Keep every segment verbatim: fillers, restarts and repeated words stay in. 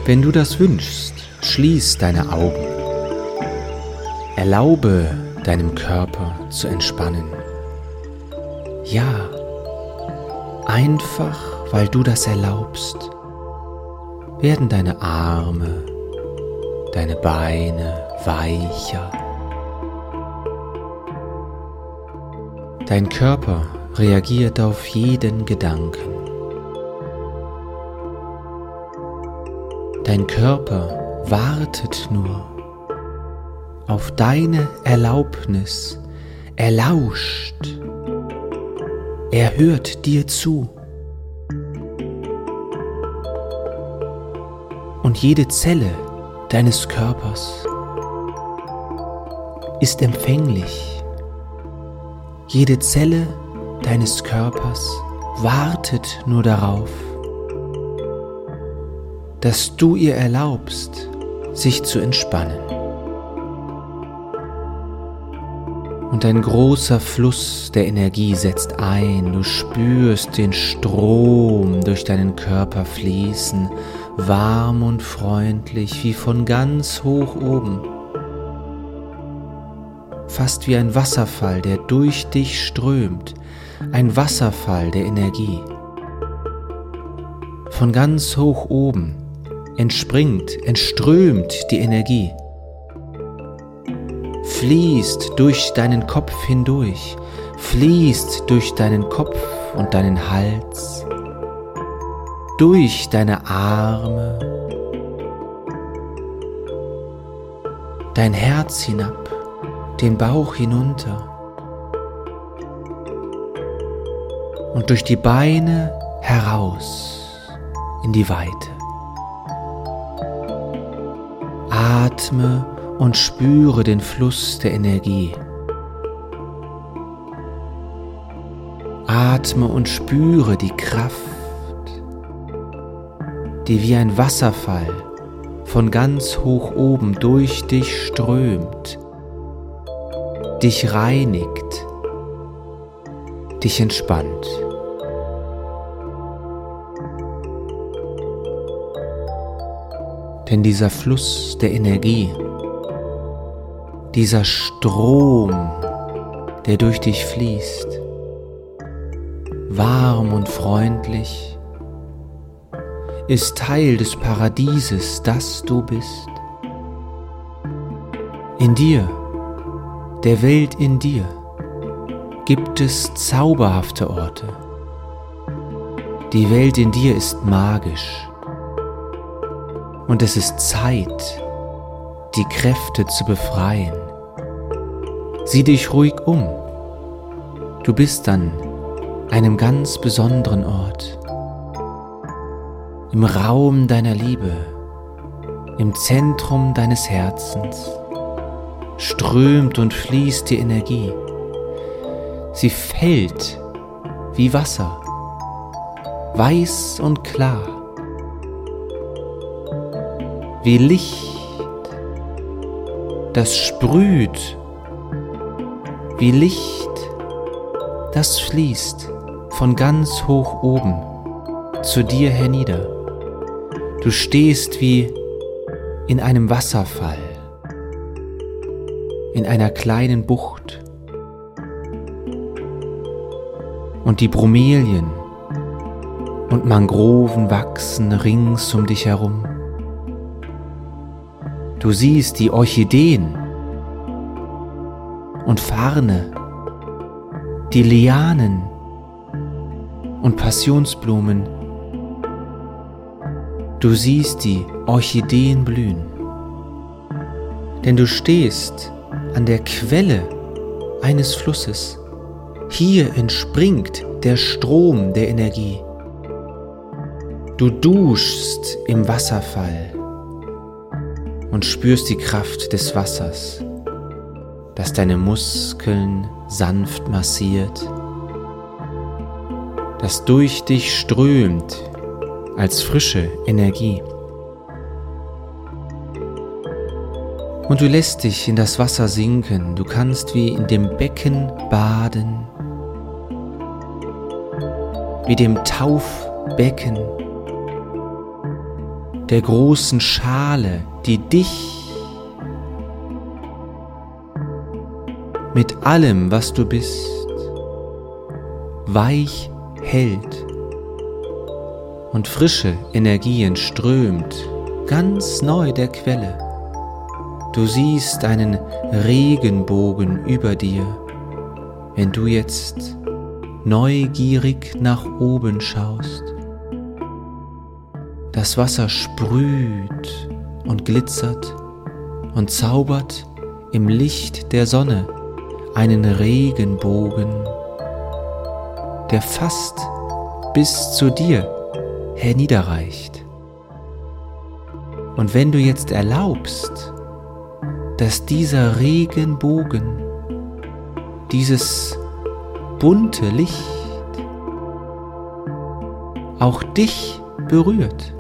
Wenn du das wünschst, schließ deine Augen. Erlaube deinem Körper zu entspannen. Ja, einfach weil du das erlaubst, werden deine Arme, deine Beine weicher. Dein Körper reagiert auf jeden Gedanken. Dein Körper wartet nur auf deine Erlaubnis. Er lauscht. Er hört dir zu. Und jede Zelle deines Körpers ist empfänglich. Jede Zelle deines Körpers wartet nur darauf, dass du ihr erlaubst, sich zu entspannen. Und ein großer Fluss der Energie setzt ein. Du spürst den Strom durch deinen Körper fließen, warm und freundlich, wie von ganz hoch oben. Fast wie ein Wasserfall, der durch dich strömt, ein Wasserfall der Energie. Von ganz hoch oben entspringt, entströmt die Energie, fließt durch deinen Kopf hindurch, fließt durch deinen Kopf und deinen Hals, durch deine Arme, dein Herz hinab, den Bauch hinunter und durch die Beine heraus in die Weite. Atme und spüre den Fluss der Energie. Atme und spüre die Kraft, die wie ein Wasserfall von ganz hoch oben durch dich strömt, dich reinigt, dich entspannt. Denn dieser Fluss der Energie, dieser Strom, der durch dich fließt, warm und freundlich, ist Teil des Paradieses, das du bist. In dir, der Welt in dir, gibt es zauberhafte Orte. Die Welt in dir ist magisch. Und es ist Zeit, die Kräfte zu befreien. Sieh dich ruhig um. Du bist an einem ganz besonderen Ort. Im Raum deiner Liebe, im Zentrum deines Herzens, strömt und fließt die Energie. Sie fällt wie Wasser, weiß und klar, wie Licht, das sprüht, wie Licht, das fließt von ganz hoch oben zu dir hernieder. Du stehst wie in einem Wasserfall, in einer kleinen Bucht, und die Bromelien und Mangroven wachsen rings um dich herum. Du siehst die Orchideen und Farne, die Lianen und Passionsblumen. Du siehst die Orchideen blühen, denn du stehst an der Quelle eines Flusses. Hier entspringt der Strom der Energie. Du duschst im Wasserfall und spürst die Kraft des Wassers, das deine Muskeln sanft massiert, das durch dich strömt als frische Energie. Und du lässt dich in das Wasser sinken, du kannst wie in dem Becken baden, wie dem Taufbecken. der großen Schale, die dich mit allem, was du bist, weich hält und frische Energie entströmt, ganz neu der Quelle. Du siehst einen Regenbogen über dir, wenn du jetzt neugierig nach oben schaust. Das Wasser sprüht und glitzert und zaubert im Licht der Sonne einen Regenbogen, der fast bis zu dir herniederreicht. Und wenn du jetzt erlaubst, dass dieser Regenbogen, dieses bunte Licht auch dich berührt,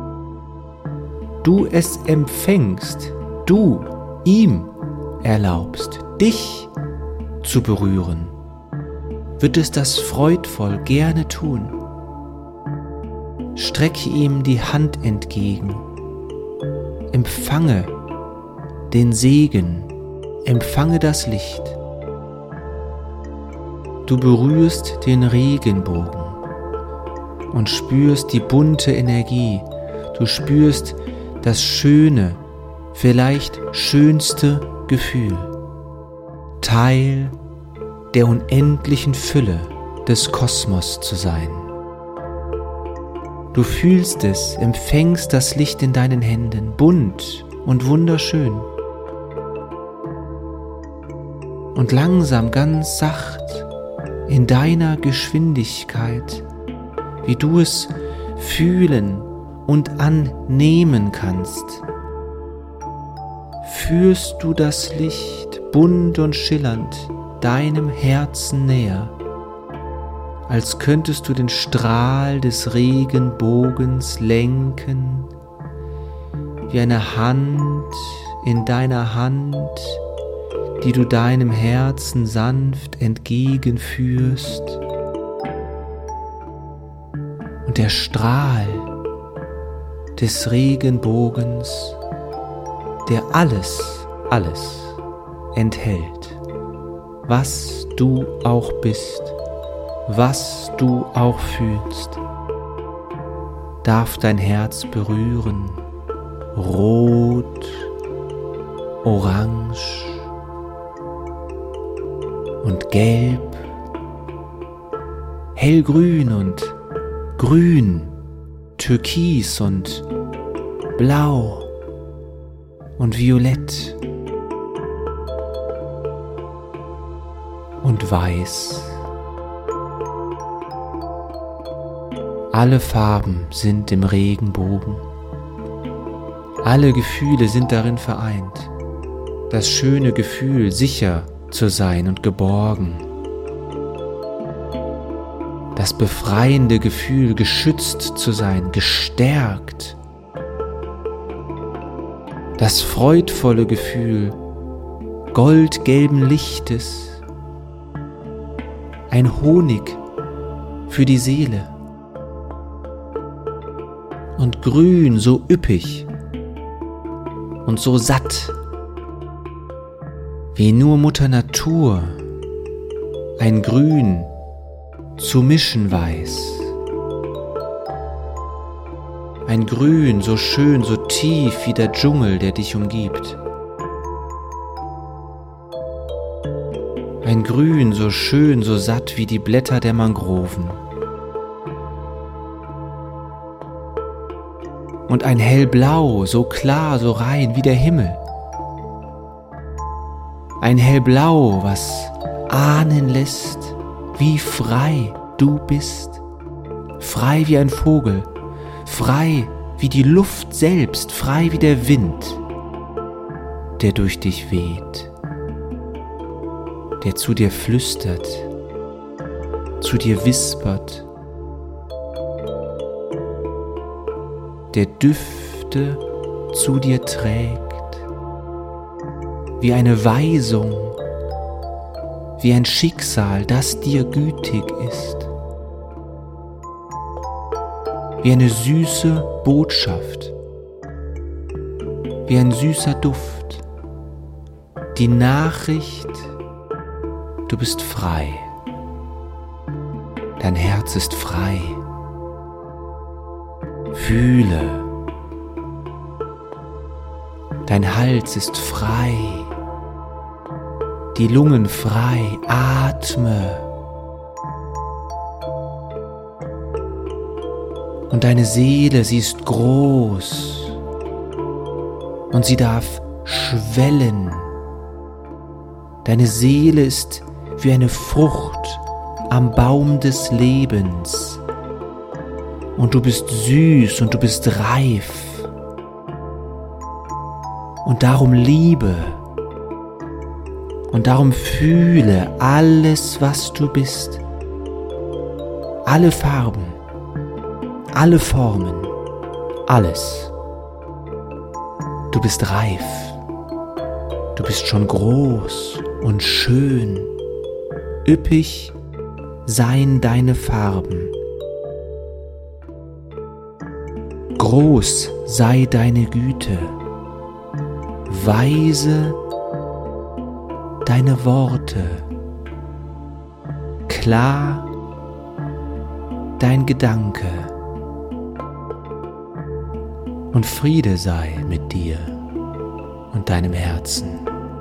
du es empfängst, du ihm erlaubst, dich zu berühren, wird es das freudvoll gerne tun. Strecke ihm die Hand entgegen, empfange den Segen, empfange das Licht. Du berührst den Regenbogen und spürst die bunte Energie, du spürst das schöne, vielleicht schönste Gefühl, Teil der unendlichen Fülle des Kosmos zu sein. Du fühlst es, empfängst das Licht in deinen Händen, bunt und wunderschön. Und langsam, ganz sacht, in deiner Geschwindigkeit, wie du es fühlen und annehmen kannst, führst du das Licht bunt und schillernd deinem Herzen näher, als könntest du den Strahl des Regenbogens lenken, wie eine Hand in deiner Hand, die du deinem Herzen sanft entgegenführst. Und der Strahl des Regenbogens, der alles, alles enthält, was du auch bist, was du auch fühlst, darf dein Herz berühren. Rot, orange und gelb, hellgrün und grün, türkis und blau und violett und weiß. Alle Farben sind im Regenbogen. Alle Gefühle sind darin vereint. Das schöne Gefühl, sicher zu sein und geborgen. Das befreiende Gefühl, geschützt zu sein, gestärkt. Das freudvolle Gefühl goldgelben Lichtes. Ein Honig für die Seele. Und grün so üppig und so satt, wie nur Mutter Natur ein Grün zu mischen weiß. Ein Grün so schön, so tief wie der Dschungel, der dich umgibt. Ein Grün so schön, so satt wie die Blätter der Mangroven. Und ein Hellblau, so klar, so rein wie der Himmel. Ein Hellblau, was ahnen lässt, wie frei du bist. Frei wie ein Vogel, frei wie die Luft selbst, frei wie der Wind, der durch dich weht, der zu dir flüstert, zu dir wispert, der Düfte zu dir trägt, wie eine Weisung, wie ein Schicksal, das dir gütig ist, wie eine süße Botschaft, wie ein süßer Duft. Die Nachricht, du bist frei. Dein Herz ist frei. Fühle. Dein Hals ist frei. Die Lungen frei. Atme. Und deine Seele, sie ist groß. Und sie darf schwellen. Deine Seele ist wie eine Frucht am Baum des Lebens. Und du bist süß und du bist reif. Und darum liebe. Und darum fühle alles, was du bist. Alle Farben, alle Formen, alles. Du bist reif. Du bist schon groß und schön. Üppig seien deine Farben. Groß sei deine Güte. Weise deine Worte. Klar dein Gedanke. Und Friede sei mit dir und deinem Herzen.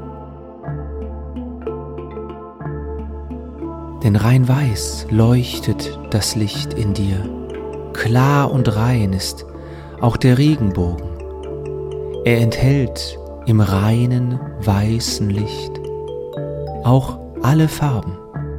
Denn rein weiß leuchtet das Licht in dir. Klar und rein ist auch der Regenbogen. Er enthält im reinen weißen Licht auch alle Farben.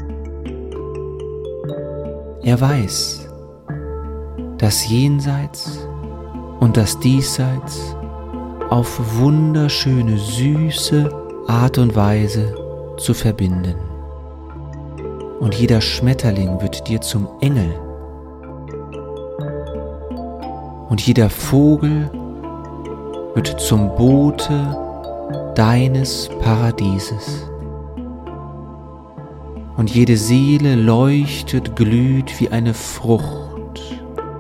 Er weiß, das Jenseits und das Diesseits auf wunderschöne, süße Art und Weise zu verbinden. Und jeder Schmetterling wird dir zum Engel. Und jeder Vogel wird zum Bote deines Paradieses. Und jede Seele leuchtet, glüht wie eine Frucht.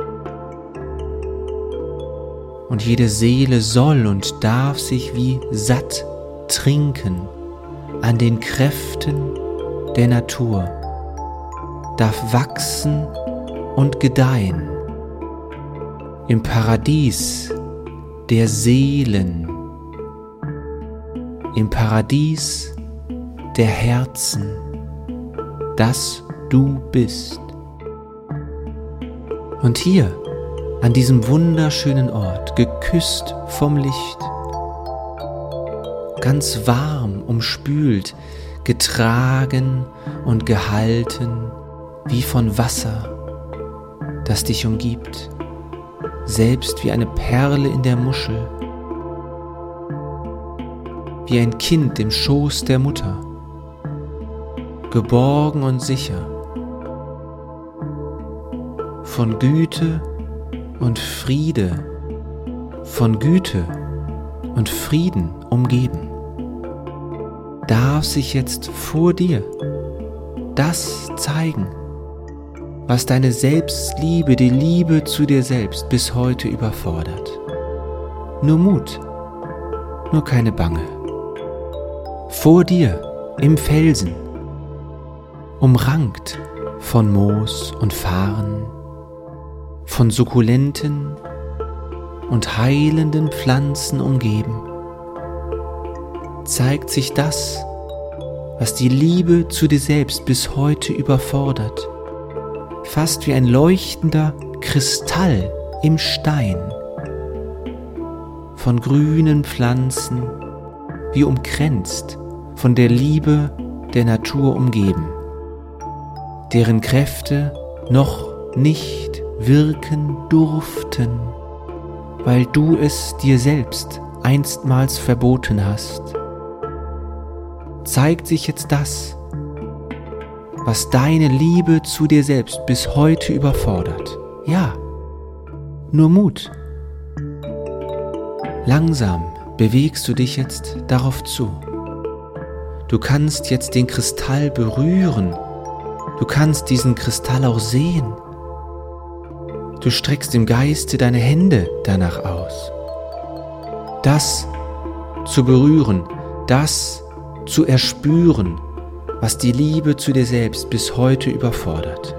Und jede Seele soll und darf sich wie satt trinken an den Kräften der Natur, darf wachsen und gedeihen im Paradies der Seelen, im Paradies der Herzen, das du bist. Und hier, an diesem wunderschönen Ort, geküsst vom Licht, ganz warm umspült, getragen und gehalten wie von Wasser, das dich umgibt, selbst wie eine Perle in der Muschel, wie ein Kind im Schoß der Mutter, geborgen und sicher, von Güte und Friede, von Güte und Frieden umgeben, darf sich jetzt vor dir das zeigen, was deine Selbstliebe, die Liebe zu dir selbst bis heute überfordert. Nur Mut, nur keine Bange. Vor dir im Felsen, umrankt von Moos und Farn, von sukkulenten und heilenden Pflanzen umgeben, zeigt sich das, was die Liebe zu dir selbst bis heute überfordert, fast wie ein leuchtender Kristall im Stein, von grünen Pflanzen, wie umkränzt, von der Liebe der Natur umgeben, deren Kräfte noch nicht wirken durften, weil du es dir selbst einstmals verboten hast. Zeigt sich jetzt das, was deine Liebe zu dir selbst bis heute überfordert. Ja, nur Mut. Langsam bewegst du dich jetzt darauf zu. Du kannst jetzt den Kristall berühren. Du kannst diesen Kristall auch sehen. Du streckst im Geiste deine Hände danach aus. Das, zu berühren, das zu erspüren, was die Liebe zu dir selbst bis heute überfordert.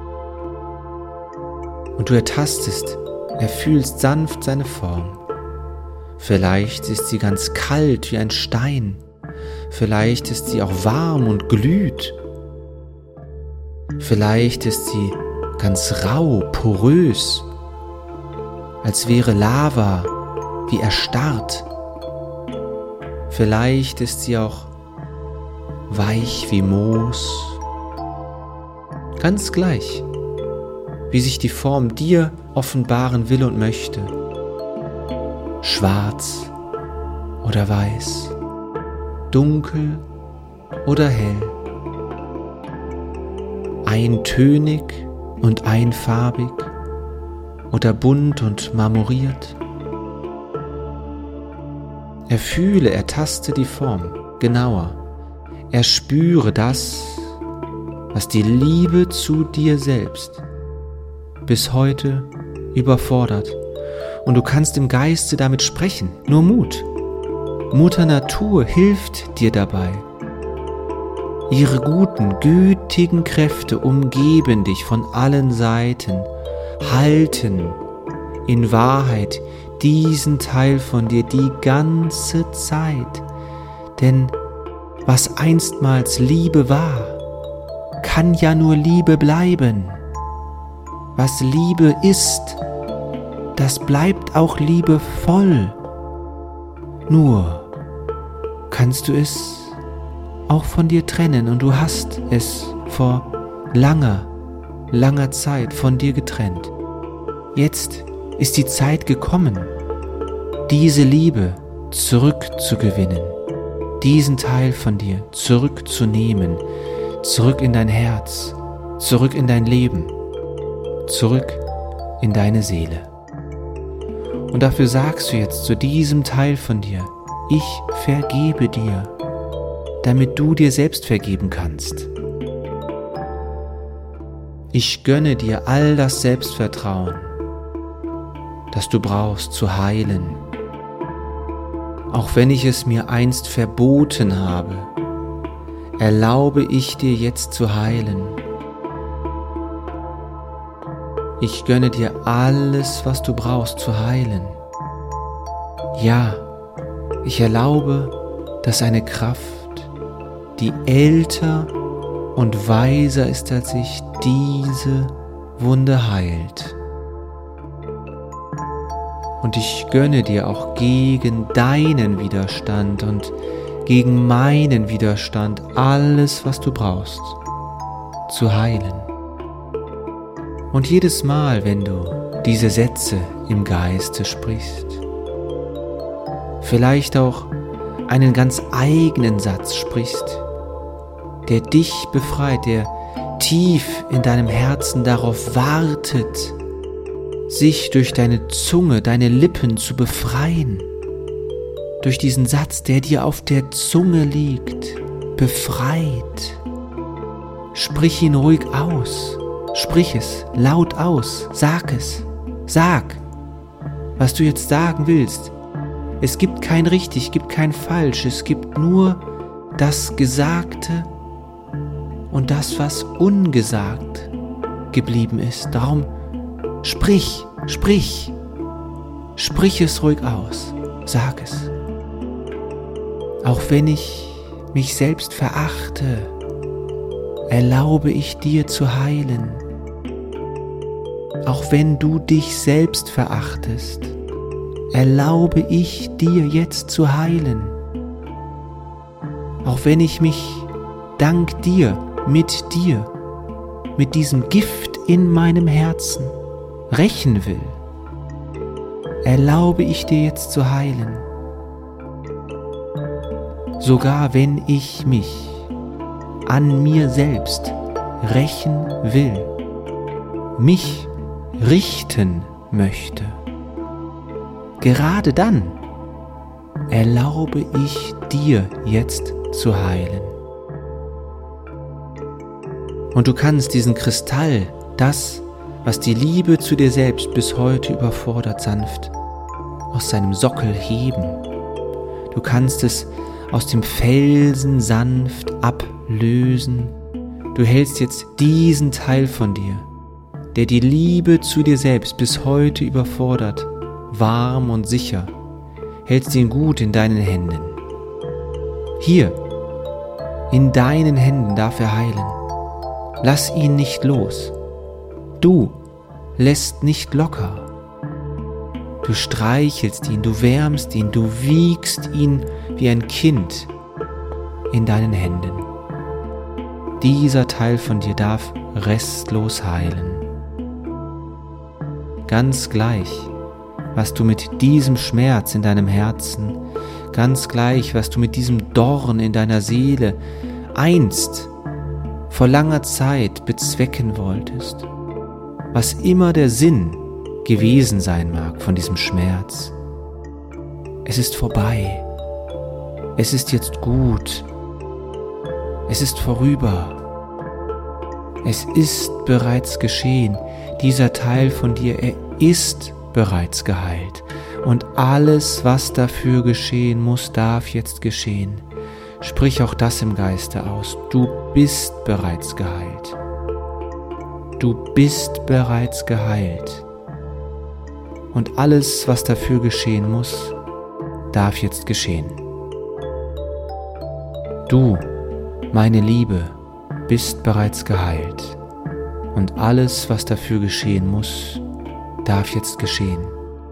Und du ertastest, erfühlst sanft seine Form. Vielleicht ist sie ganz kalt wie ein Stein, vielleicht ist sie auch warm und glüht, vielleicht ist sie ganz rau, porös, als wäre Lava wie erstarrt. Vielleicht ist sie auch weich wie Moos. Ganz gleich, wie sich die Form dir offenbaren will und möchte. Schwarz oder weiß, dunkel oder hell, eintönig und einfarbig oder bunt und marmoriert. Erfühle, ertaste die Form genauer, erspüre das, was die Liebe zu dir selbst bis heute überfordert. Und du kannst im Geiste damit sprechen, nur Mut. Mutter Natur hilft dir dabei. Ihre guten, gütigen Kräfte umgeben dich von allen Seiten, halten in Wahrheit diesen Teil von dir die ganze Zeit. Denn was einstmals Liebe war, kann ja nur Liebe bleiben. Was Liebe ist, das bleibt auch liebevoll. Nur kannst du es auch von dir trennen und du hast es vor langer, langer Zeit von dir getrennt. Jetzt ist die Zeit gekommen, diese Liebe zurückzugewinnen, diesen Teil von dir zurückzunehmen, zurück in dein Herz, zurück in dein Leben, zurück in deine Seele. Und dafür sagst du jetzt zu diesem Teil von dir, ich vergebe dir, damit du dir selbst vergeben kannst. Ich gönne dir all das Selbstvertrauen, das du brauchst zu heilen, auch wenn ich es mir einst verboten habe, erlaube ich dir jetzt zu heilen. Ich gönne dir alles, was du brauchst zu heilen. Ja, ich erlaube, dass eine Kraft, die älter und weiser ist als ich, diese Wunde heilt. Und ich gönne dir auch gegen deinen Widerstand und gegen meinen Widerstand alles, was du brauchst, zu heilen. Und jedes Mal, wenn du diese Sätze im Geiste sprichst, vielleicht auch einen ganz eigenen Satz sprichst, der dich befreit, der tief in deinem Herzen darauf wartet, sich durch deine Zunge, deine Lippen zu befreien, durch diesen Satz, der dir auf der Zunge liegt, befreit. Sprich ihn ruhig aus. Sprich es laut aus, sag es, sag, was du jetzt sagen willst. Es gibt kein richtig, es gibt kein falsch, es gibt nur das Gesagte und das, was ungesagt geblieben ist. Darum sprich, sprich, sprich es ruhig aus, sag es. Auch wenn ich mich selbst verachte, erlaube ich dir zu heilen. Auch wenn du dich selbst verachtest, erlaube ich dir jetzt zu heilen. Auch wenn ich mich dank dir, mit dir, mit diesem Gift in meinem Herzen rächen will, erlaube ich dir jetzt zu heilen. Sogar wenn ich mich an mir selbst rächen will, mich richten möchte, gerade dann erlaube ich dir jetzt zu heilen. Und du kannst diesen Kristall, das, was die Liebe zu dir selbst bis heute überfordert, sanft aus seinem Sockel heben. Du Du kannst es aus dem Felsen sanft ablösen. Du hältst jetzt diesen Teil von dir, der die Liebe zu dir selbst bis heute überfordert, warm und sicher, hältst ihn gut in deinen Händen. Hier, in deinen Händen darf er heilen. Lass ihn nicht los. Du lässt nicht locker. Du streichelst ihn, du wärmst ihn, du wiegst ihn wie ein Kind in deinen Händen. Dieser Teil von dir darf restlos heilen. Ganz gleich, was du mit diesem Schmerz in deinem Herzen, ganz gleich, was du mit diesem Dorn in deiner Seele einst vor langer Zeit bezwecken wolltest, was immer der Sinn gewesen sein mag von diesem Schmerz. Es ist vorbei. Es ist jetzt gut. Es ist vorüber. Es ist bereits geschehen. Dieser Teil von dir, er ist bereits geheilt. Und alles, was dafür geschehen muss, darf jetzt geschehen. Sprich auch das im Geiste aus. Du bist bereits geheilt. Du bist bereits geheilt. Und alles, was dafür geschehen muss, darf jetzt geschehen. Du, meine Liebe, bist bereits geheilt. Und alles, was dafür geschehen muss, darf jetzt geschehen.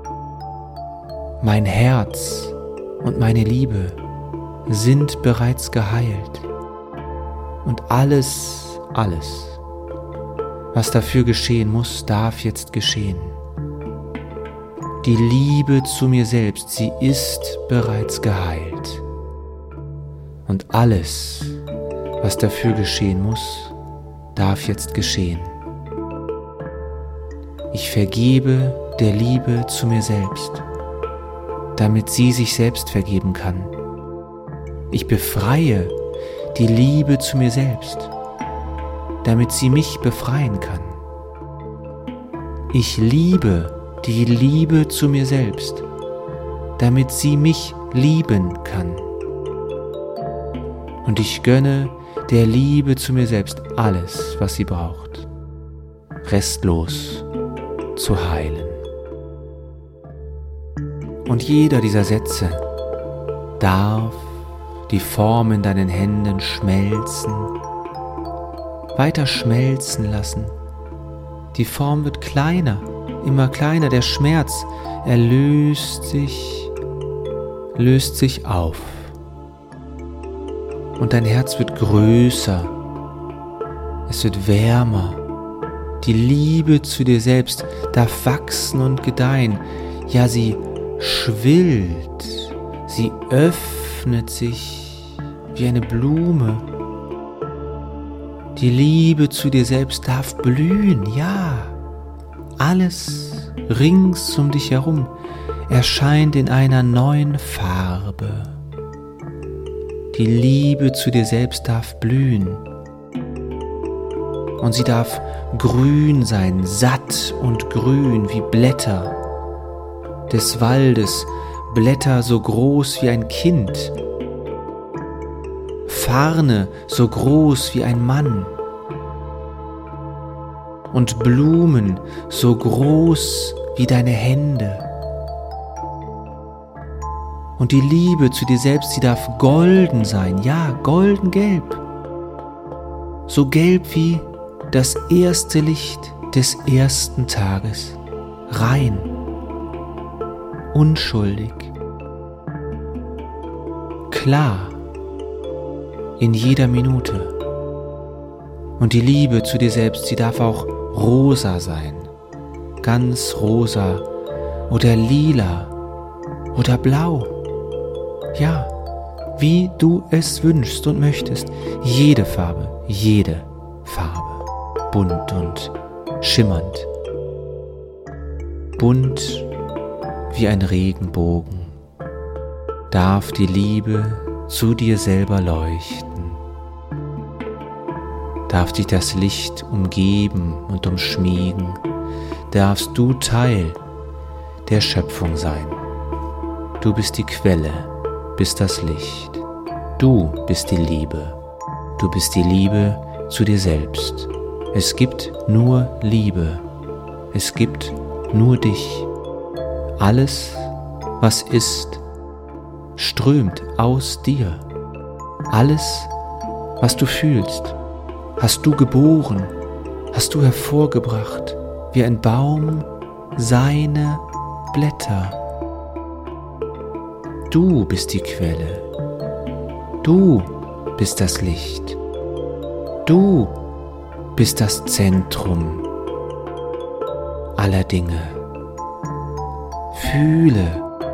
Mein Herz und meine Liebe sind bereits geheilt. Und alles, alles, was dafür geschehen muss, darf jetzt geschehen. Die Liebe zu mir selbst, sie ist bereits geheilt. Und alles, was dafür geschehen muss, darf jetzt geschehen. Ich vergebe der Liebe zu mir selbst, damit sie sich selbst vergeben kann. Ich befreie die Liebe zu mir selbst, damit sie mich befreien kann. Ich liebe die Liebe zu mir selbst, damit sie mich lieben kann. Und ich gönne der Liebe zu mir selbst alles, was sie braucht, restlos zu heilen. Und jeder dieser Sätze darf die Form in deinen Händen schmelzen, weiter schmelzen lassen. Die Form wird kleiner, immer kleiner. Der Schmerz, er löst sich, löst sich auf. Und dein Herz wird größer, es wird wärmer. Die Liebe zu dir selbst darf wachsen und gedeihen. Ja, sie schwillt, sie öffnet sich wie eine Blume. Die Liebe zu dir selbst darf blühen, ja. Alles rings um dich herum erscheint in einer neuen Farbe. Die Liebe zu dir selbst darf blühen. Und sie darf grün sein, satt und grün wie Blätter des Waldes, Blätter so groß wie ein Kind, Farne so groß wie ein Mann und Blumen so groß wie deine Hände. Und die Liebe zu dir selbst, sie darf golden sein, ja, goldengelb, so gelb wie das erste Licht des ersten Tages, rein, unschuldig, klar, in jeder Minute. Und die Liebe zu dir selbst, sie darf auch rosa sein, ganz rosa oder lila oder blau. Ja, wie du es wünschst und möchtest, jede Farbe, jede Farbe, bunt und schimmernd, bunt wie ein Regenbogen, darf die Liebe zu dir selber leuchten, darf dich das Licht umgeben und umschmiegen, darfst du Teil der Schöpfung sein. Du bist die Quelle bist das Licht. Du bist die Liebe. Du bist die Liebe zu dir selbst. Es gibt nur Liebe. Es gibt nur dich. Alles, was ist, strömt aus dir. Alles, was du fühlst, hast du geboren, hast du hervorgebracht, wie ein Baum seine Blätter. Du bist die Quelle. Du bist das Licht. Du bist das Zentrum aller Dinge. Fühle,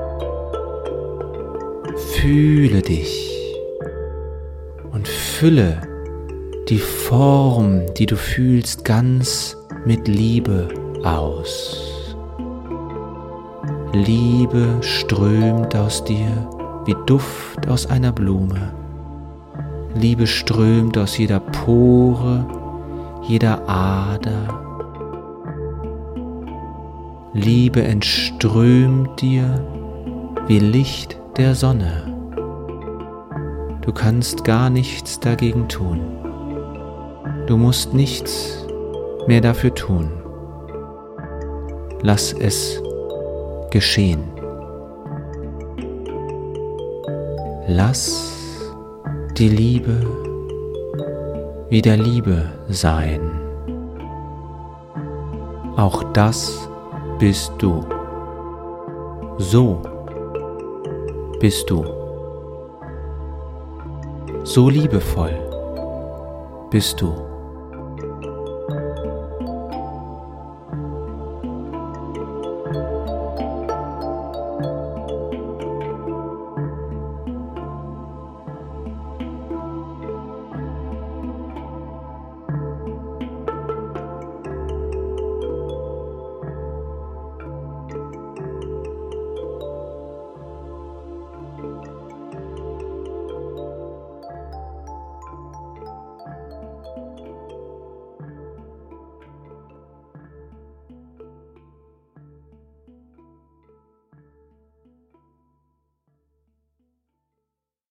fühle dich und fülle die Form, die du fühlst, ganz mit Liebe aus. Liebe strömt aus dir wie Duft aus einer Blume. Liebe strömt aus jeder Pore, jeder Ader. Liebe entströmt dir wie Licht der Sonne. Du kannst gar nichts dagegen tun. Du musst nichts mehr dafür tun. Lass es geschehen. Lass die Liebe wieder Liebe sein. Auch das bist du. So bist du. So liebevoll bist du.